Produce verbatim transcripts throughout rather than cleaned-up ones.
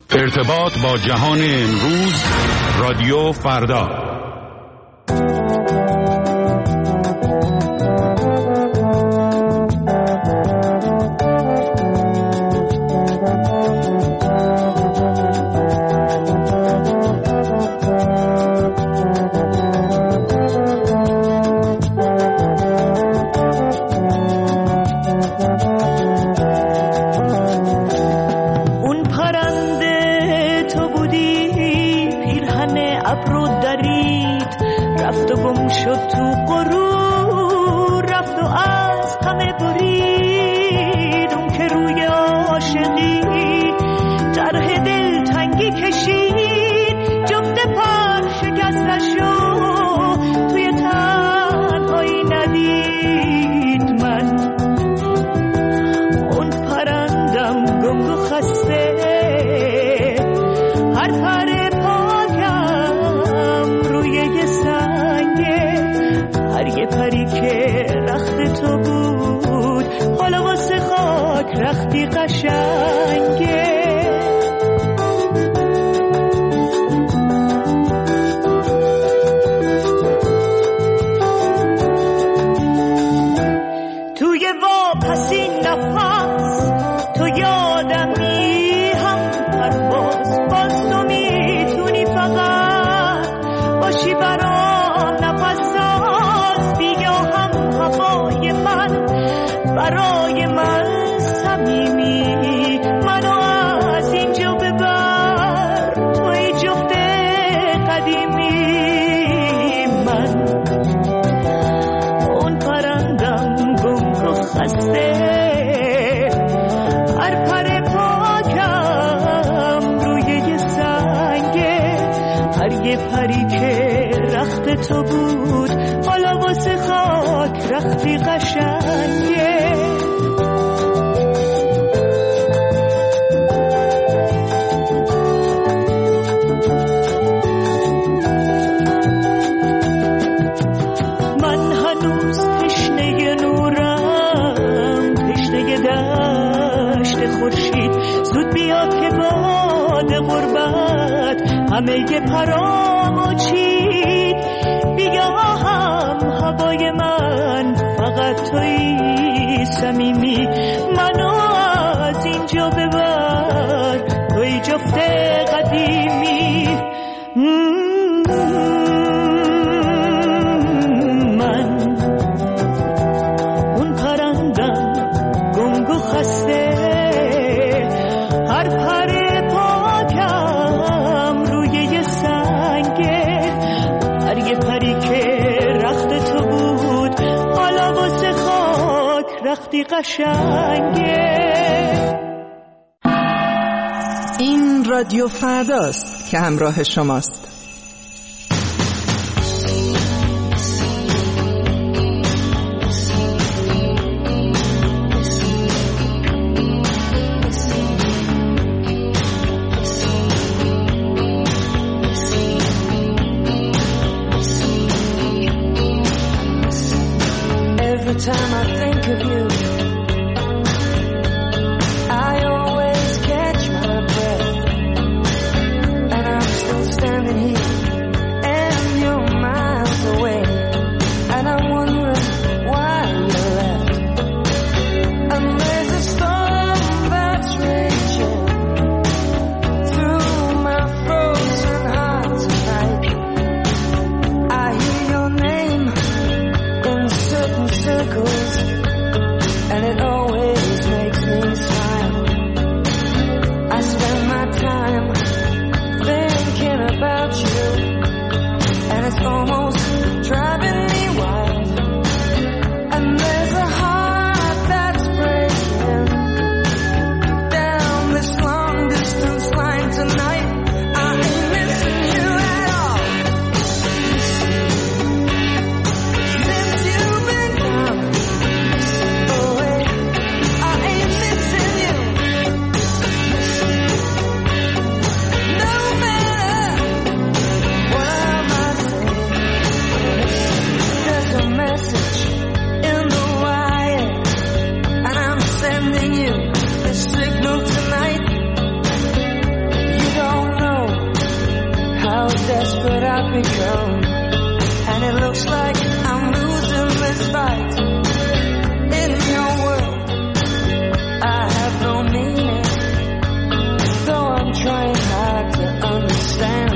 ارتباط با جهان امروز، رادیو فردا. تو بود حالا واسه خاک رختی قشنگه. من هنوز تشنه نورم، تشنه دشت خورشید، زود بیا که باد غربت همه پرامو چید. بیا هم هوای من فقط تویی صمیمی، منو از اینجا ببر تویی جفت قدیمی. من اون پرندم گنگ و خسته، هر پر پاکم روی یه سنگه. هر یه پری که رخت تو بود حالا واسه خاک رختی قشنگه. این رادیو فرداست که همراه شماست. Time I think of you, I always catch my breath, and I'm still standing here, and you're miles away, and I'm wondering why you left. And there's a storm that's raging through my frozen heart tonight. I hear your name in certain circles, and it always makes me smile. I spend my time thinking about you, become, and it looks like I'm losing this fight. In your world, I have no meaning, though I'm trying hard to understand.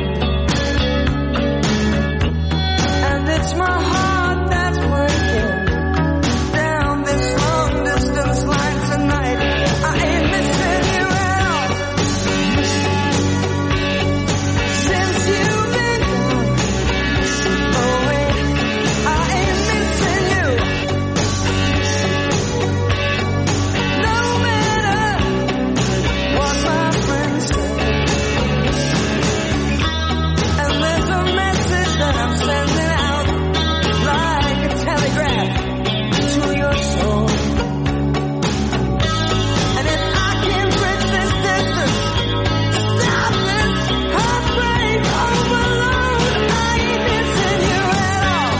And it's my heart that's breaking down this long distance line tonight. I ain't missing you at all. Since you've been gone away, I ain't missing you. No matter what my friends say. And there's a message that I'm sending out like a telegraph to your soul. And if I can bridge this distance, stop this heartbreak overload, I ain't missing you at all.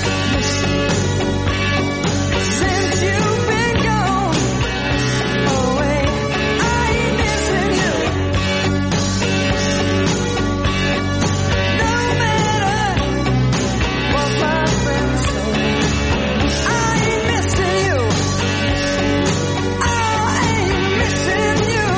Since you've been gone away, I ain't missing you. No matter what my friends say, I ain't missing you. I ain't missing you.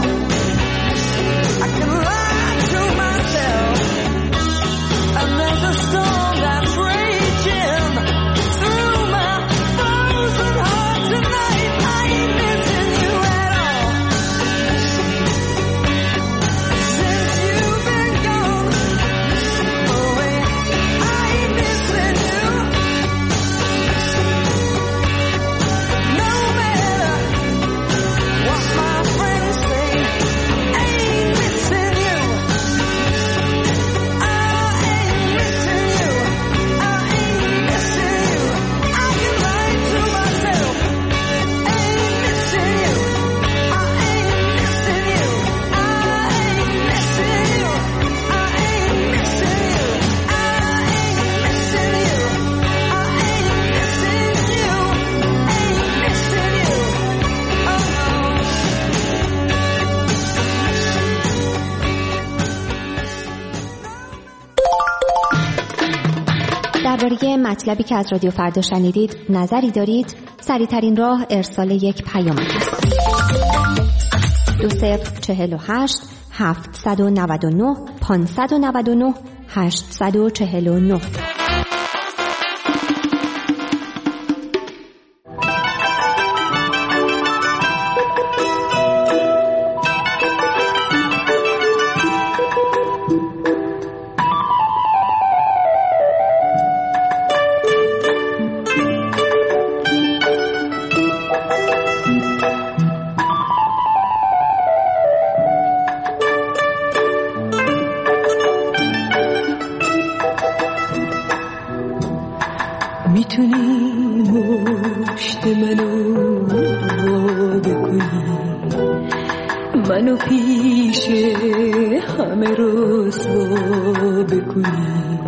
I can lie to myself, and there's a storm that's raging through my frozen heart tonight. I ain't missing you at all. Since you've been gone away, I ain't missing you. No matter what my friends say, I ain't missing you. I ain't missing you. I ain't missing you. I can lie to myself. I ain't missing you. I ain't missing you. I ain't missing you. I ain't missing you. I ain't missing you. I ain't missing you. Ain't missing you. Oh no. درباره مطلبی که از رادیو فردا شنیدید نظری دارید؟ سریع‌ترین راه ارسال یک پیام است. دو صفر چهل و هشت هفتصد و نود و نه پانصد و نود و نه هشتصد و چهل و نه. میتونی مشت منو وا بکنی، منو پیش همه رسوا بکنی.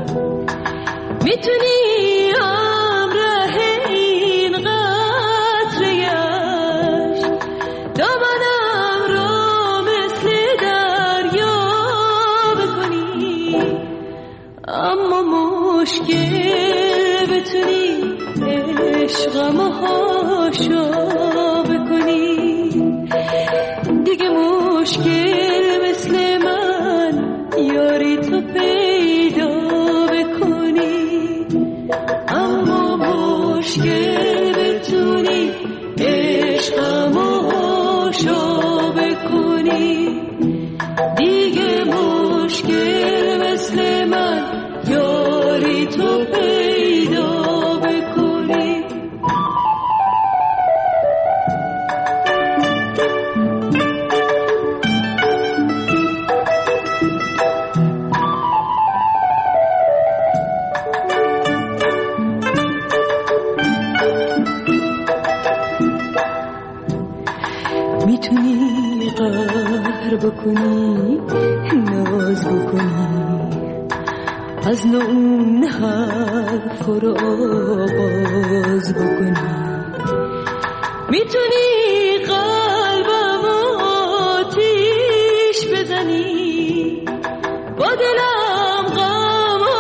میتونی همراه این قطره یش دامنم رو مثل دریا بکنی. اما مشکل بتونی عشقمو هاشا بکنی، دیگه مشکل مثل من یاری تو پیدا بکنی. اما مشکل بتونی عشقمو هاشا بکنی، دیگه مشکل مثل من یاری تو پیدا بکنی. میتونی قهر بکنی، ناز بکنی، از نو اون حرف رو آغاز بکنی. میتونی قلبم آتیش بزنی، با دلم غم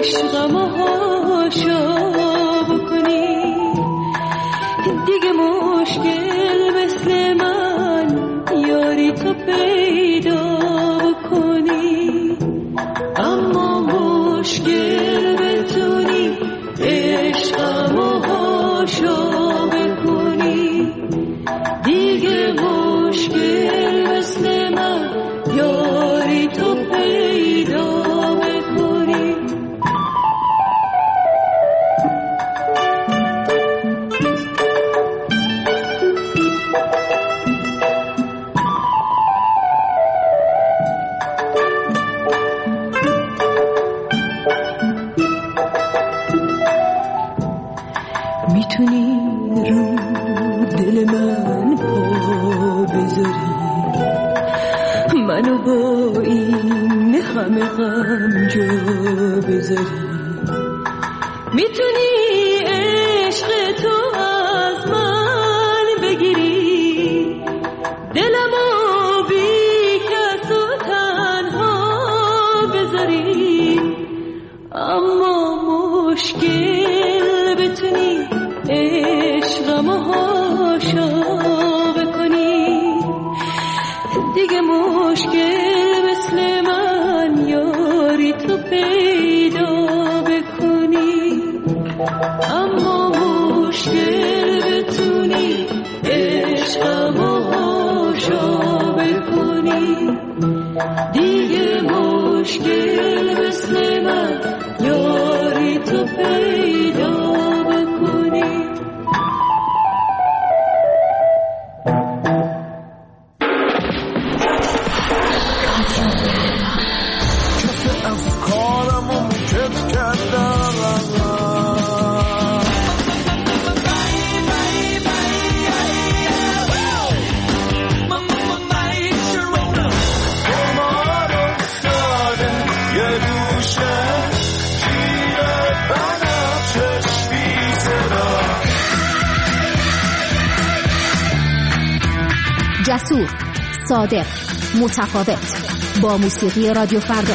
عشقم و هاشا بکنی، دیگه مشکل مثل من یاری تو پیدا بکنی. اما مشکل بتونی عشقم و هاشا بکنی، دیگه مشکل مثل من یاری تو پیدا بکنی. میتونی رو دل من پا بذاری، منو با این همه غم جا بذاری. میتونی عشق تو از من بگیری، دلمو بی کس و تنها بذاری. اما مشکل بتونی عشقم و هاشا بکنی، دیگه مشکل مثل من یاری تو پیدا بکنی. اما مشکل بتونی عشقم و هاشا بکنی، دیگه مشکل مثل من یاری تو پیدا بکنی. جسور، صادق، متفاوت، با موسیقی رادیو فردا.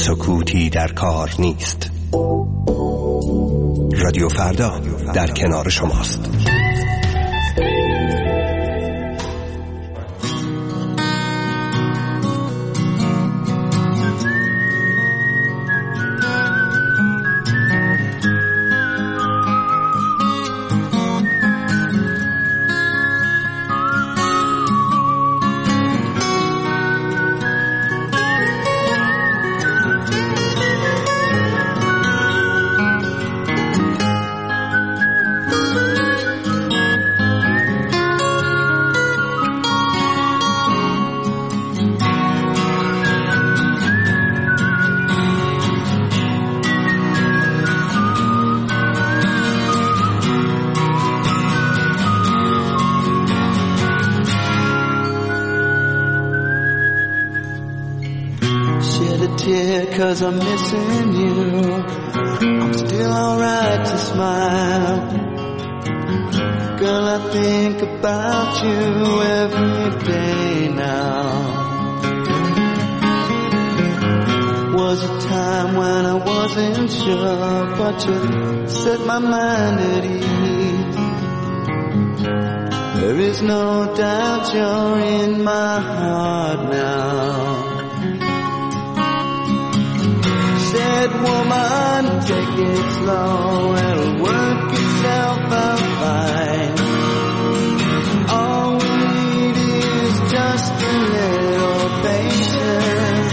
سکوتی در کار نیست. رادیو فردا در کنار شماست. Cause I'm missing you, I'm still alright to smile. Girl, I think about you every day now. Was a time when I wasn't sure, but you set my mind at ease. There is no doubt you're in my heart now. Said woman, take it slow, it'll work itself out fine. All we need is just a little patience.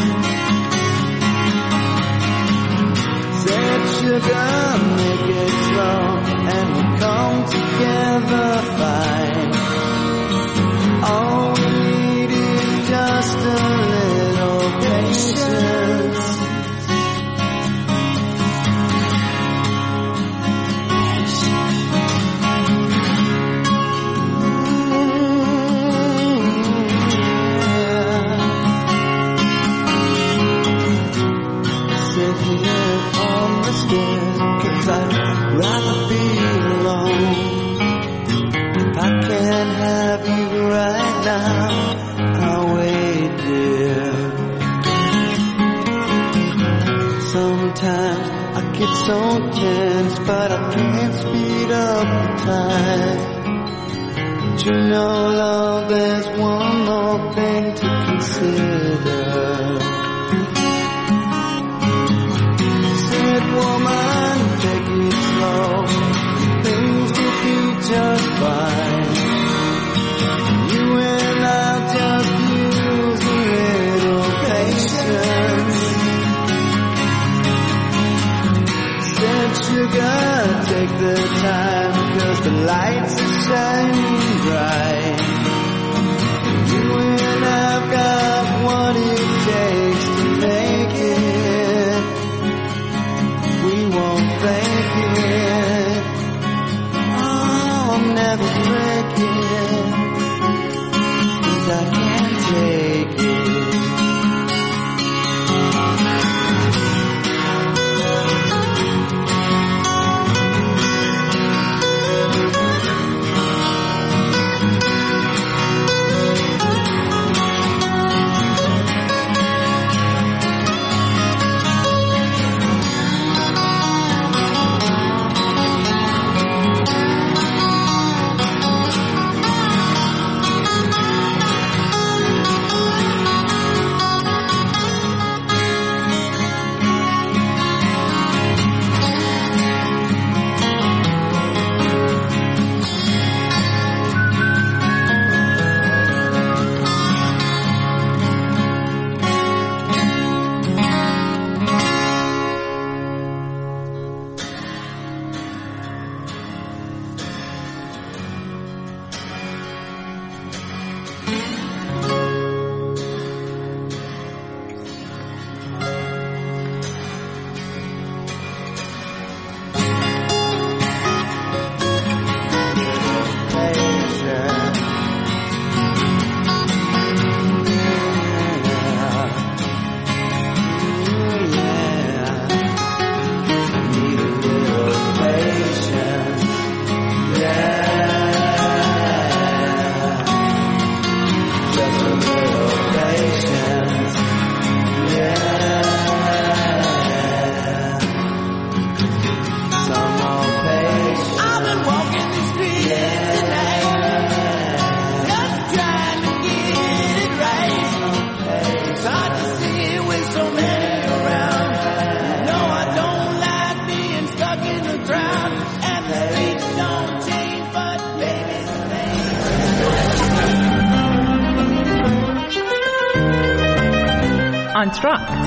Said sugar, make it slow, and we'll come together fine. All we need is just a little patience. Cause I'd rather be alone. I can't have you right now, I'll wait, dear. Sometimes I get so tense, but I can't speed up the time. But you know, love, there's one more thing to consider. Woman, take it slow, things will be just fine. You and I'll just use a little patience. Said sugar, take the time, cause the lights are shining bright. You and I've آنتراکت.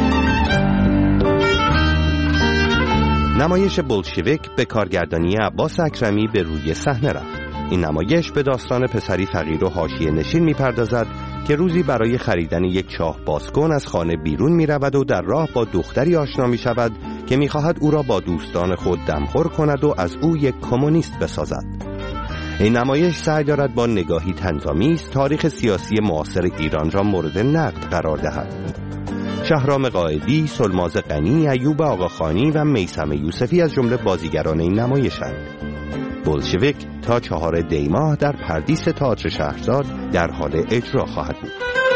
نمایش بولشویک به کارگردانی عباس اکرمی به روی صحنه رفت. این نمایش به داستان پسری فقیر و حاشیه نشین می‌پردازد که روزی برای خریدن یک چاه بازکن از خانه بیرون می‌رود و در راه با دختری آشنا می‌شود که می‌خواهد او را با دوستان خود دمخور کند و از او یک کمونیست بسازد. این نمایش سعی دارد با نگاهی طنزآمیز تاریخ سیاسی معاصر ایران را مورد نقد قرار دهد. شهرام قائدی، سلماز غنی، ایوب آقاخانی و میثم یوسفی از جمله بازیگران این نمایش‌اند. بولشویک تا چهار دی ماه در پردیس تئاتر شهرزاد در حال اجرا خواهد بود.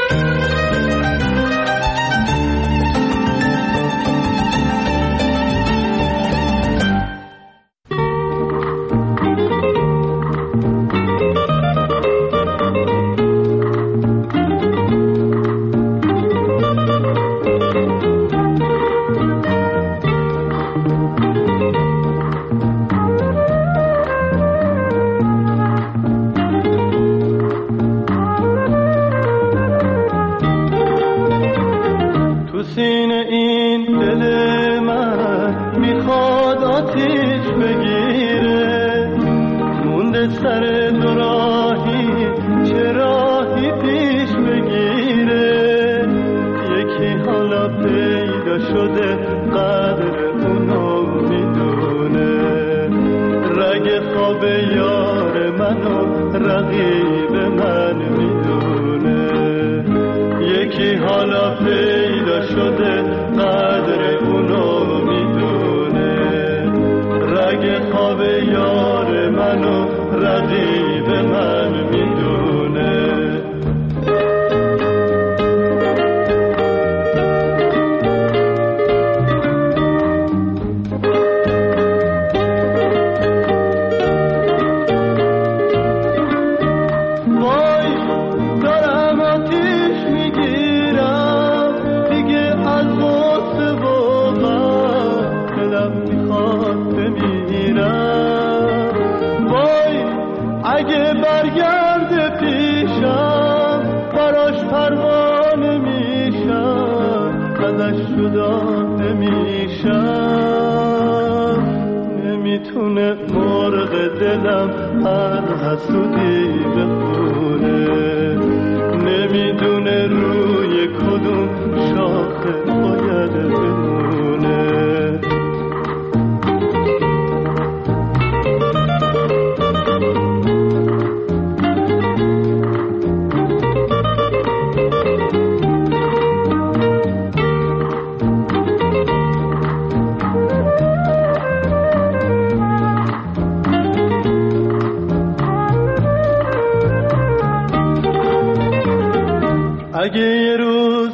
اگه یه روز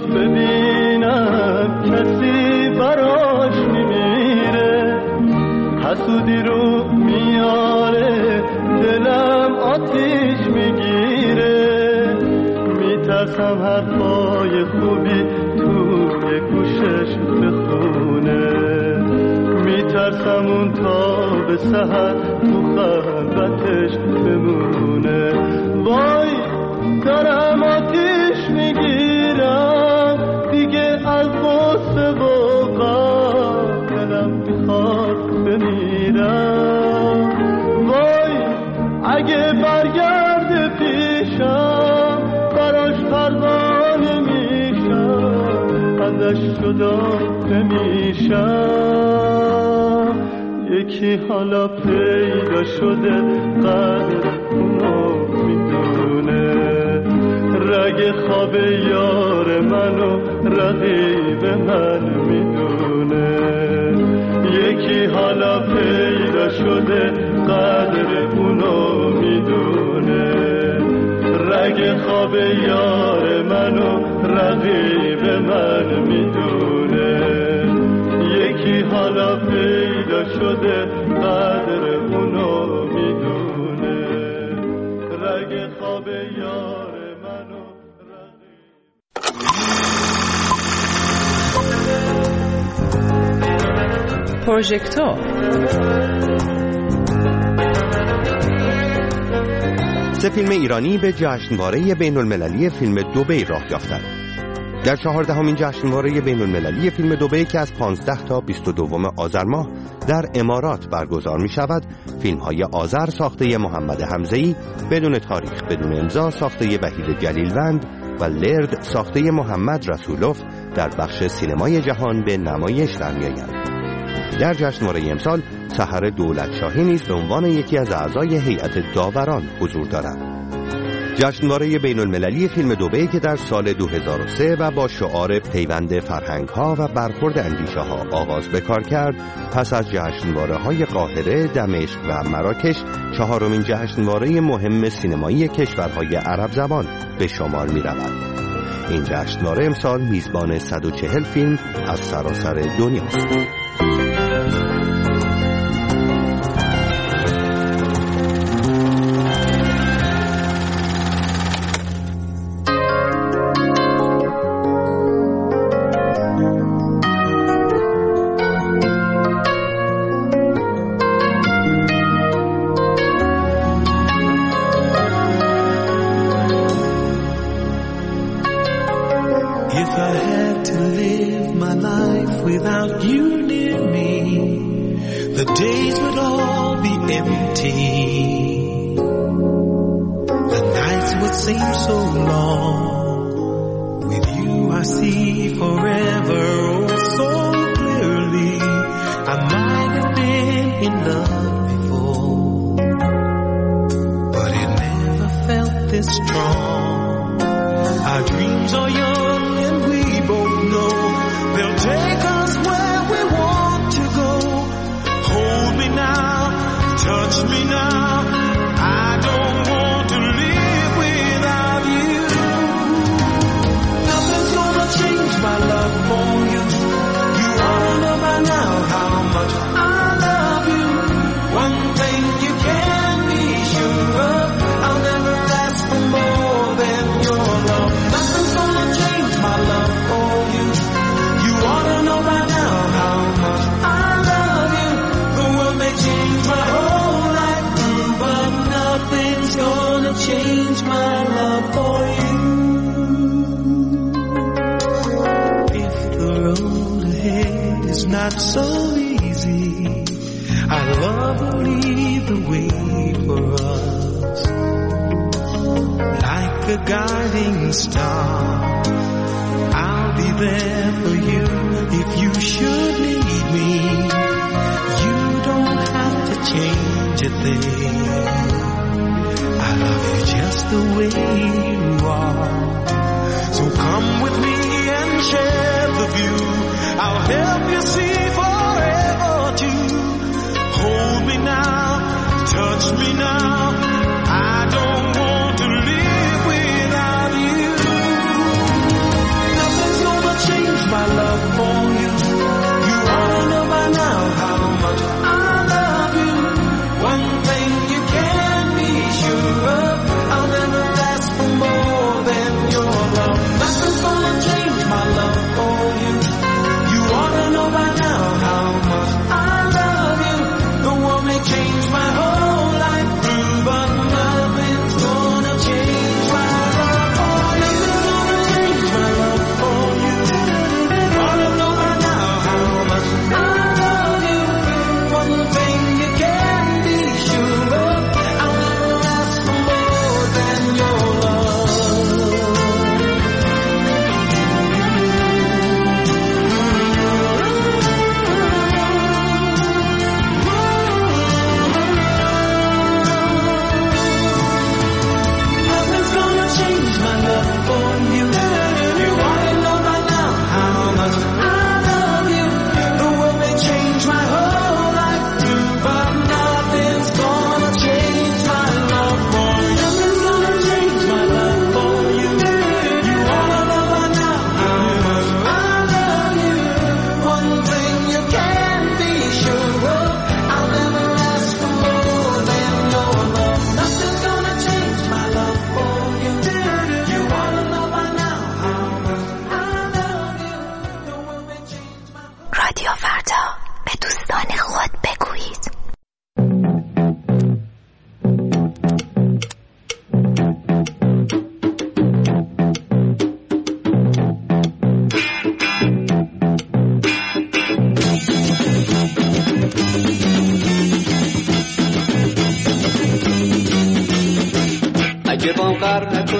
ببینم کسی براش میمیره، حسودی رو میاره، دلم آتیش میگیره، میترسم حرفای خوبی توی گوشش بخونه، میترسم اون تا به سحر تو خلوتش بمونه. وای دارم آتیش میگیرم دیگه از غصه و غم، دلم میخواد بمیرم. وای اگه برگرد پیشم براش پروانه میشم، ازش جدا نمیشم. یکی حالا پیدا شده قدر اونو میدونه، رگ خواب یار منو رقیب من میدونه. یکی حالا پیدا شده قدر اونو میدونه، رگ خواب یار منو رقیب من میدونه. یکی حالا پیدا شده قدر اونو میدونه، رگ خواب یار منو رقیب. پروژکتور سه فیلم ایرانی به جشنواره بین المللی فیلم دبی راه یافتند. در چهاردهمین جشنواره بین المللی فیلم دبی که از پانزده تا بیست و دو آذر ماه در امارات برگزار می شود، فیلم های آذر ساخته محمد حمزه‌ای، بدون تاریخ بدون امضا ساخته وحید جلیلوند و لرد ساخته محمد رسولوف در بخش سینمای جهان به نمایش در می آیند. در جشنواره امسال سحر دولتشاهی نیز به عنوان یکی از اعضای هیئت داوران حضور دارد. جشنواره بین المللی فیلم دبی که در سال دو هزار و سه و با شعار پیوند فرهنگ ها و برخورد اندیشه ها آغاز به کار کرد، پس از جشنواره های قاهره، دمشق و مراکش چهارمین جشنواره مهم سینمایی کشورهای عرب زبان به شمار می رود. این جشنواره امسال میزبان صد و چهل فیلم از سراسر دنیاست.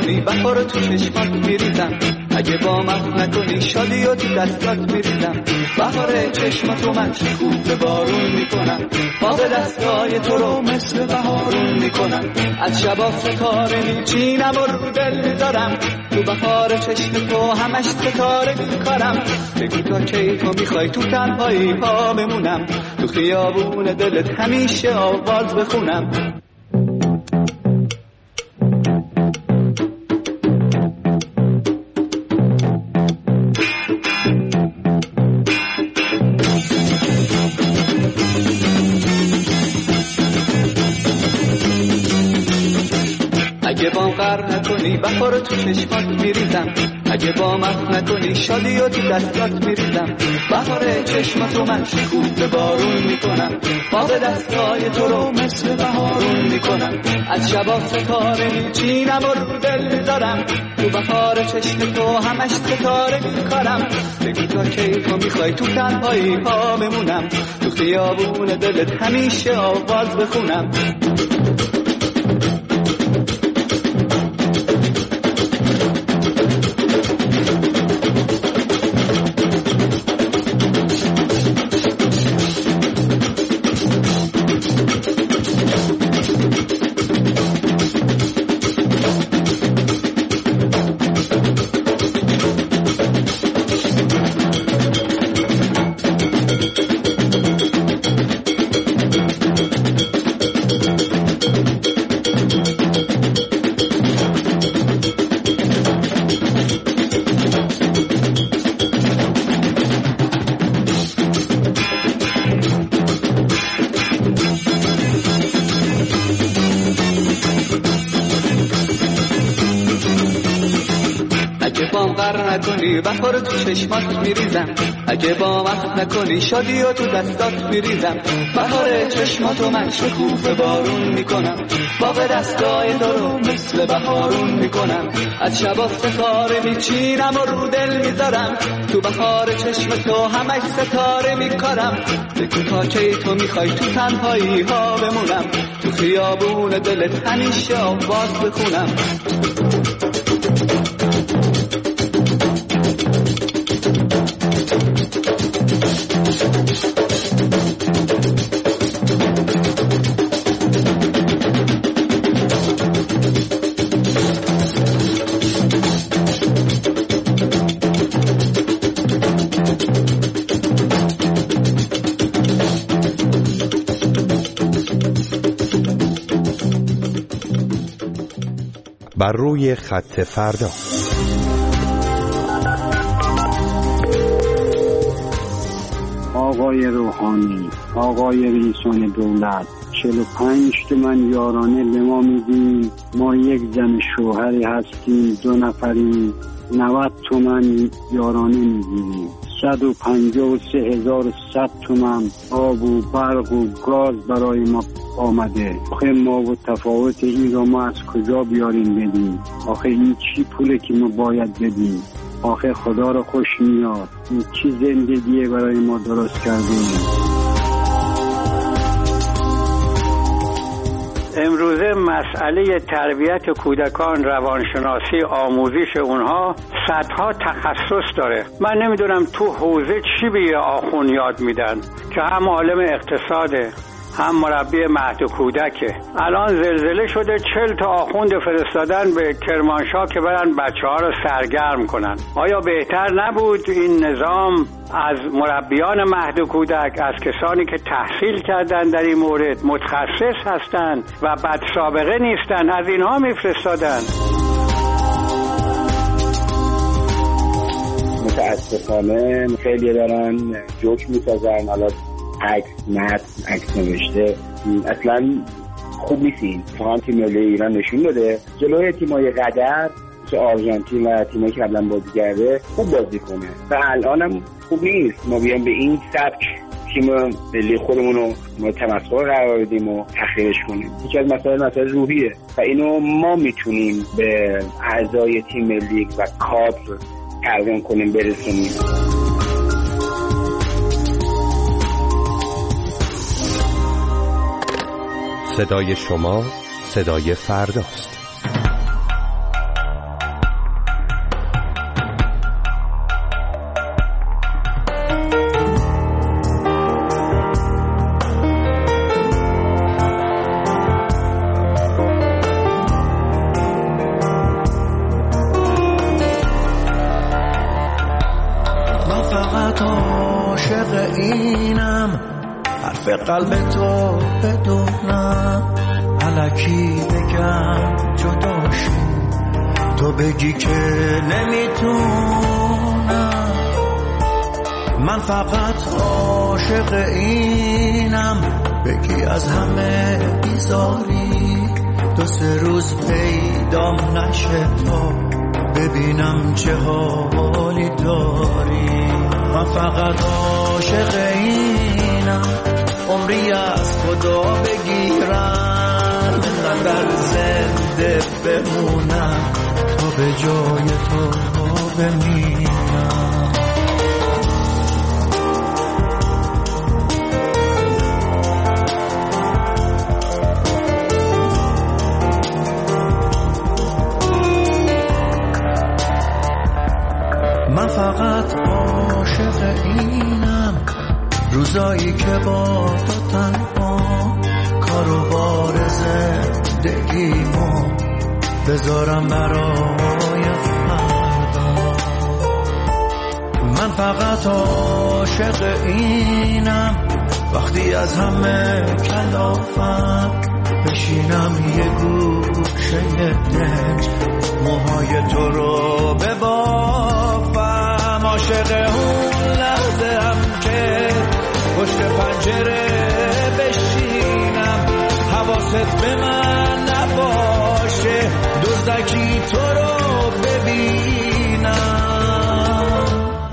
نکنی بهار تو چشمات میریزم، اگه با من نکنی شادی و تو دستات میریزم. بهار چشماتو من شکوفه بارون میکنم، باغ دستای تو رو مثل بهارون میکنم. از شبا ستاره میچینم و رو دل میذارم، تو بهار چشم تو همش ستاره میکارم. بگو تا کی تو میخوای تو تنهایی پا بمونم، تو خیابون دلت همیشه آواز بخونم. اگه با قر نکنی بهار تو چشمات میریزم، اگه با من نکنی شادی و تو دستات میریزم. بهار چشماتو من شکوفه بارون میکنم، باغ دستای تو رو مثل بهارون میکنم. از شبا ستاره میچینم و رو دل میذارم، تو بهار چشم تو همش ستاره میکارم. بگو تا کی تو میخوای تو تنهایی پا بمونم، تو خیابون دلت همیشه آواز بخونم. نکنی بهار تو چشمات میریزم، اگه با من نکنی شادی و تو دستات میریزم. بهار چشماتو من شکوفه بارون میکنم، باغ دستای تو رو مثل بهارون میکنم. از شبا ستاره میچینم و رو دل میذارم، تو بهار چشم تو همش ستاره میکارم. بگو تا کی تو میخوای تو تنهایی ها بمونم، تو خیابون دلت همیشه آواز بخونم. بر روی خط فردا. آقای روحانی، آقای رئیسان دولت، چهل و پنج تومن یارانه به ما میدیم. ما یک زن شوهری هستیم، دو نفریم، نود تومن یارانه میگیریم. صد و پنجاه و سه هزار و صد تومن آب و برق و گاز برای ما آمده. آخه ما و تفاوت این را ما از کجا بیاریم بدیم؟ آخه این چی پوله که ما باید بدیم؟ آخه خدا را خوش میاد، این چی زندگیه برای ما درست کردیم؟ امروزه مسئله تربیت کودکان، روانشناسی، آموزش اونها صدها تخصص داره. من نمیدونم تو حوزه چی به آخون یاد میدن که هم عالم اقتصاده، هم مربی مهد کودکه. الان زلزله شده، چل تا آخوند فرستادن به کرمانشاه که برن بچه ها رو سرگرم کنن. آیا بهتر نبود این نظام از مربیان مهد کودک، از کسانی که تحصیل کردن در این مورد، متخصص هستند و بد سابقه نیستن، از اینها میفرستادن؟ متاسفانه خیلی دارن جوک میسازن، حالا عکس متن عکس نوشته، اصلا خوب نیستین. فقط تیم ملی ایران نشون داده جلوی تیمای قدر که آرژانتین و تیمایی که قبلا بازی کرده خوب بازی کنه و الانم خوب نیست. ما بیان به این سبک تیم ملی خودمون رو تمسخر قرار بدیم و تحقیرش کنیم. یکی از مسائل مسائل روحیه و اینو ما میتونیم به اعضای تیم ملی و کادر تقدیم کنیم، برسونیم. صدای شما صدای فرداست. فقط عاشق اینم، حرف قلب تو بدونم، الکی بگم جدا شو، تو بگی که نمیتونم. من فقط عاشق اینم، بگی از همه بیزاری، دو سه روز پیدام نشه تا ببینم چه حالی داری. من فقط عاشق اینم، عمری از خدا بگیرم، اینقدر زنده بمونم تا به جای تو بمیرم. من فقط عاشق اینم، روزایی که با تو تنها، کارو بار زندگیمو بذارم برای فردا. من فقط عاشق اینم، وقتی از همه کلافم بشینم یه گوشه دنج، موهای تو رو ببافم. عاشق اون لحظه هم که پشت پنجره بشینم، حواست به من نباشه، دزدکی تو رو ببینم.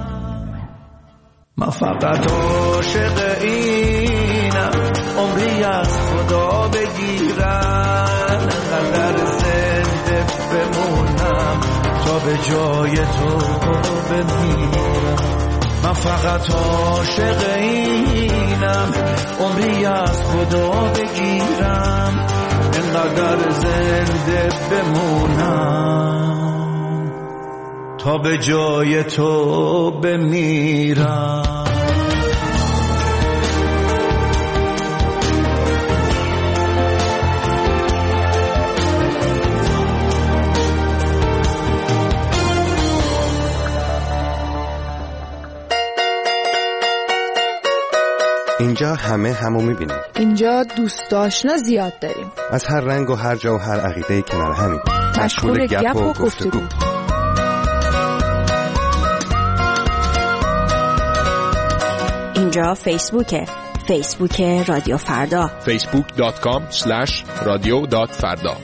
من فقط عاشق اینم، عمری از خدا بگیرم، قدر زنده بمونم تا به جای تو بمیرم. من فقط عاشق اینم، عمری از خدا بگیرم، اینقدر زنده بمونم تا به جای تو بمیرم. اینجا همه همو میبینیم. اینجا دوست آشنا زیاد داریم، از هر رنگ و هر جا و هر عقیده کنار همین، مشغول گپ و گفتگو. اینجا فیسبوکه، فیسبوک رادیو فردا، فیسبوک دات کام اسلش رادیو دات فردا.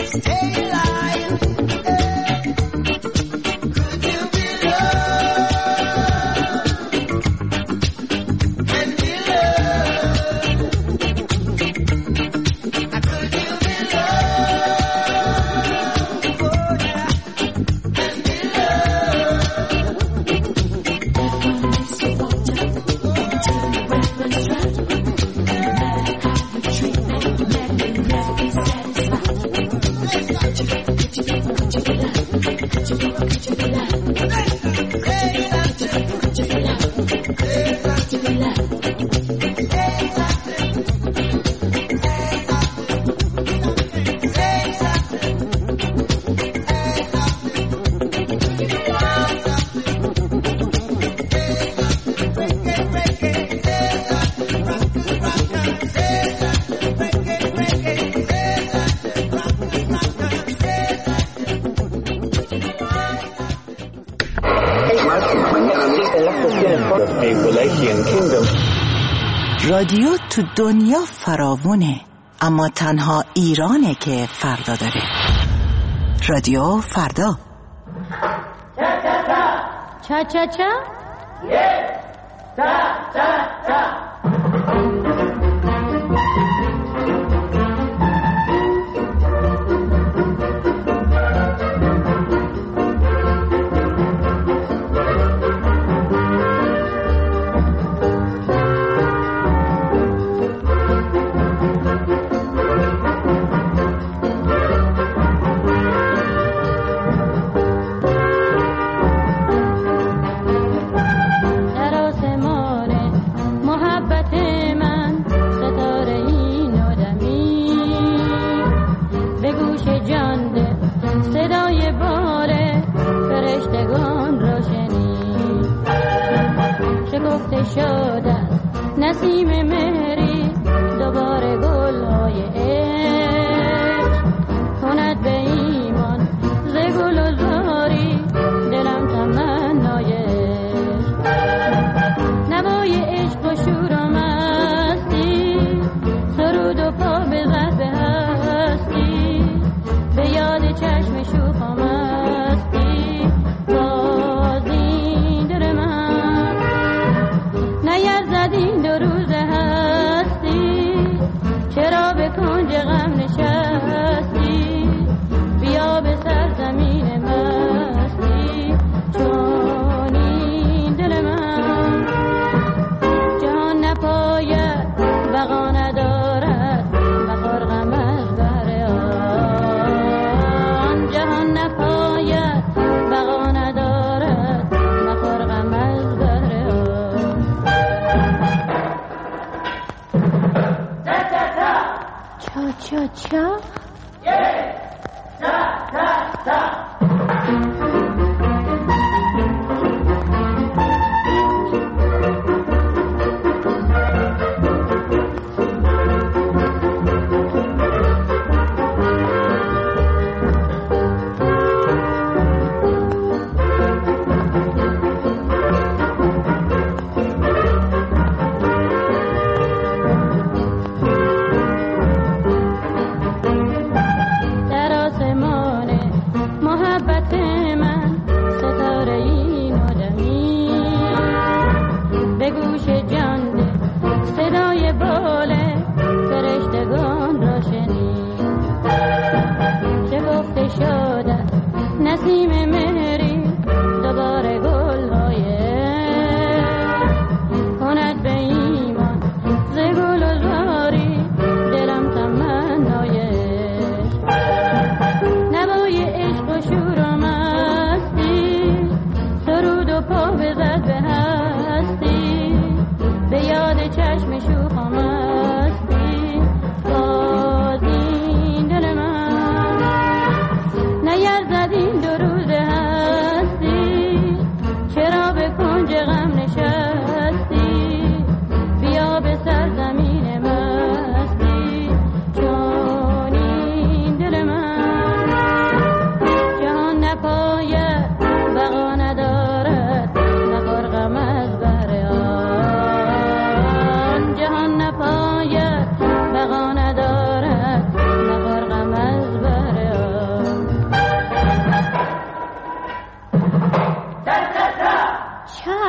رادیو تو دنیا فراوونه، اما تنها ایرانه که فردا داره. رادیو فردا. چا چا چا یه تا تا تا. نسیم مهری دوباره گل‌های عشق کند به ایمان ز گل و زاری دلم تمنای عشق نوای عشق و شور و مستی سرود و پا بزد به هستی به یاد چشم شوخ و مستی باز این دل من نیرزد این دو روز هستی چرا به کنج غم نشستی بیا به سرزمین مستی چون این دل من جهان نپاید بقا ندارد بخور غم از بهر آن جهان نپاید بقا ندارد بخور غم از بهر آن چا چا چا یه تا تا تا.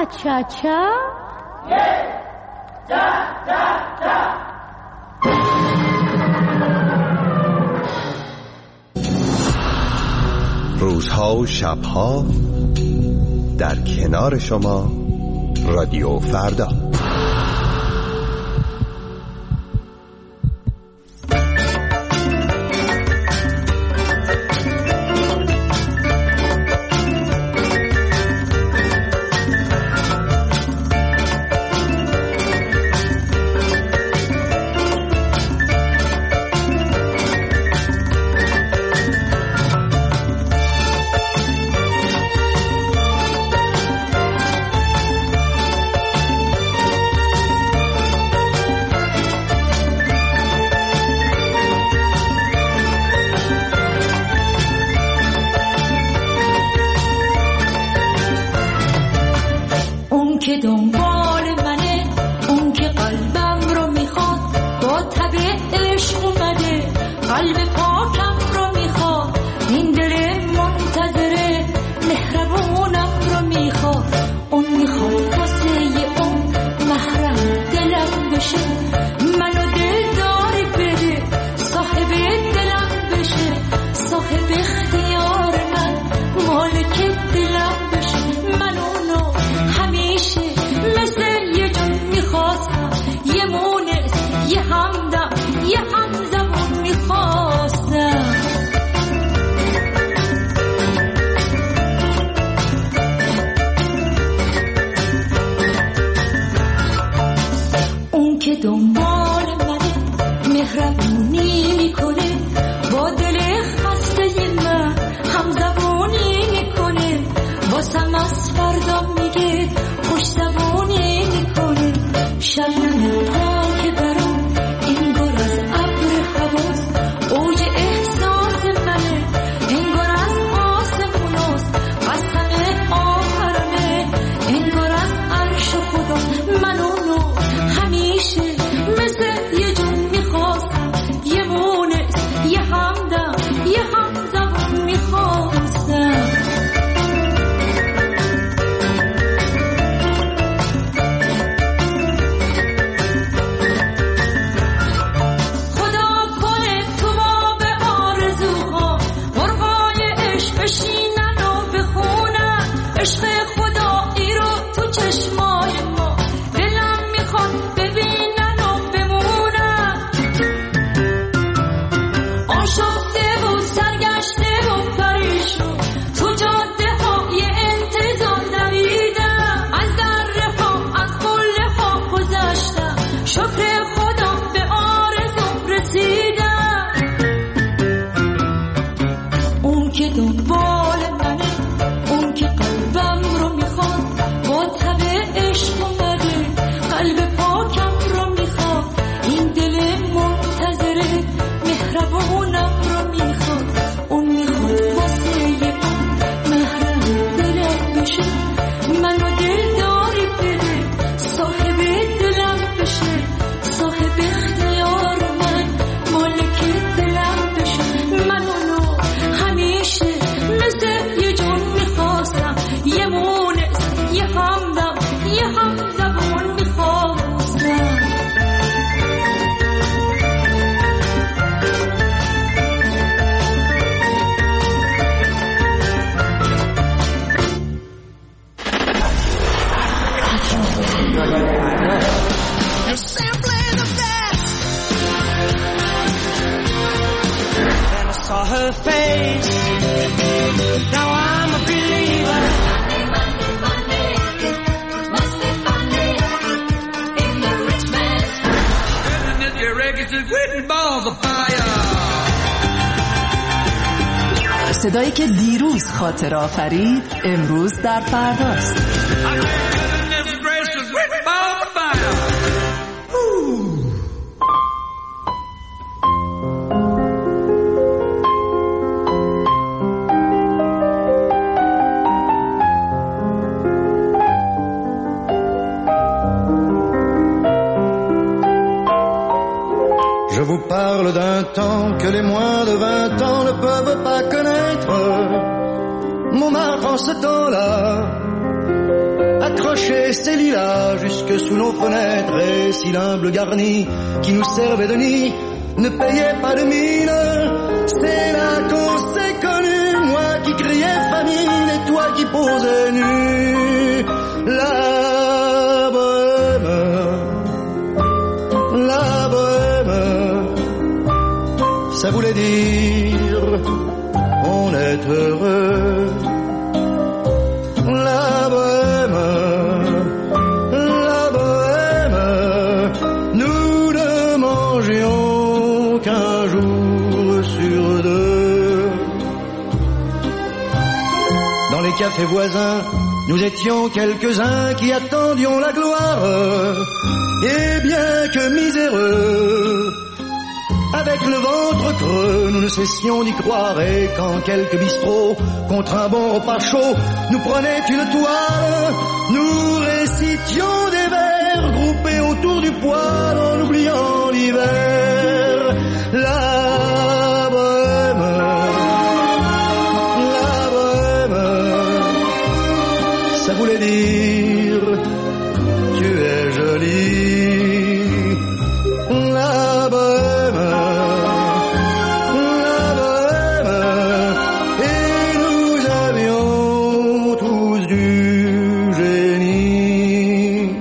چا چا روزها و شبها در کنار شما رادیو فردا. که دنبال منه، اون که قلبم رو میخواد، با تب عشق اومده قلب پاکم رو میخواد، این دل منتظره مهربونم رو میخواد، اون میخواد واسه اون محرم دلم بشه، منو دلداری بده صاحب دلم بشه، صاحب اختیار من مالک دلم بشه، من اونو همیشه مثل یه جون میخواستم، یه مونس یه همدم یه همزمون میخواستم. اون که دنبال منه مهربونی میکنه، با دل خسته من همزبونی میکنه، واسم از فردا میگه خوش زبونی میکنه، شبنم پاک برام انگار از ابر حواس، اوج احساس منه انگار از آسموناست، قسم آخرمه انگار از عرش خدا، من اونو همیشه مثل یه جون میخواستم، یه مونس یه همدم یه همزبون میخواستم. عشق خدایی رو تو چشمای ما دلم میخواد ببینن و بمونن، آشفته و سرگشته و پریشون تو جاده های انتظار دویدم، از دره ها از قله ها گذشتم، شکر خدا به آرزوم رسیدم. اون که دنبال منه، اون که قلبم رو میخواد، با تب عشق اومده قلب پاکم رو میخواد، این دل منتظره مهربونم رو میخواد، اون میخواد واسه اون محرم دلم بشه، منو دلداری بده صاحب دلم بشه، صاحب اختیار من مالک دلم بشه، من اونو همیشه مثل یه جون میخواستم، یه مونس یه همدم یه همزبون میخواستم. You're simply the best. Then I saw her face. Now I'm a believer. Must be funny in the rich man's house. And if your records is written balls of fire. صدایی که دیروز خاطر آفرید امروز در فرداست. Je vous parle d'un temps que les moins de vingt ans ne peuvent pas connaître. Montmartre en ce temps-là a accrocher ces lilas jusque sous nos fenêtres, et si l'humble garni qui nous servait de nid ne payait pas de mine, c'est là qu'on s'est connus, moi qui criais famine et toi qui posais nu. La bohème, la bohème, ça voulait dire on est heureux. La bohème, la bohème, nous ne mangions qu'un jour sur deux. Dans les cafés voisins, nous étions quelques-uns qui attendions la gloire. Et bien que miséreux, avec le ventre creux, nous ne cessions d'y croire. Et quand quelques bistrots, contre un bon repas chaud, nous prenaient une toile, nous récitions des vers groupés autour du poêle en oubliant l'hiver. La bohème, la bohème, ça voulait dire tu es jolie. La bohème, la bohème, et nous avions tous du génie.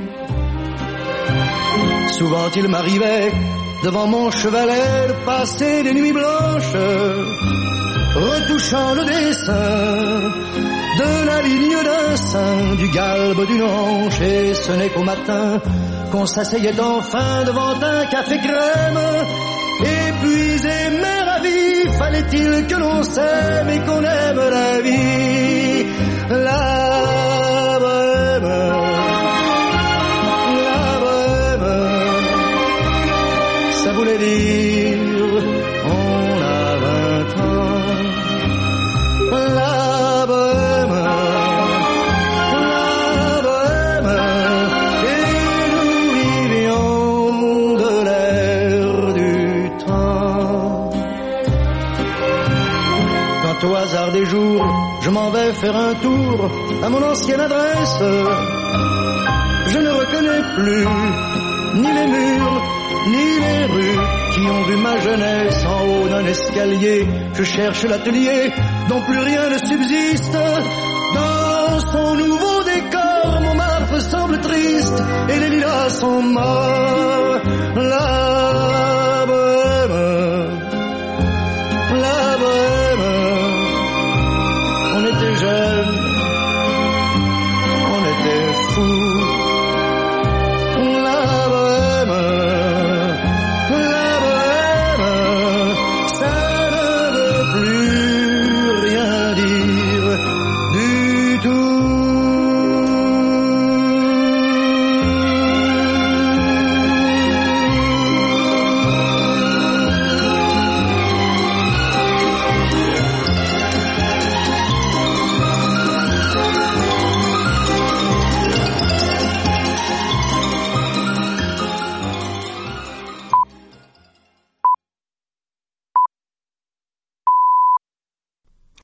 Souvent il m'arrivait devant mon chevalet de passer des nuits blanches, retouchant le dessin de la ligne d'un sein, du galbe d'une hanche, et ce n'est qu'au matin qu'on s'asseyait enfin devant un café crème. Épuisé mais ravi, fallait-il que l'on s'aime et qu'on aime la vie. La bohème, la bohème, ça voulait dire on a vingt ans. La bohème, la bohème, et nous vivions de l'air du temps. Quand au hasard des jours, je m'en vais faire un tour à mon ancienne adresse, je ne reconnais plus ni les murs, ni les rues qui ont vu ma jeunesse en haut d'un escalier. Je cherche l'atelier dont plus rien ne subsiste. Dans son nouveau décor, mon marbre semble triste et les lilas sont morts. La bohème,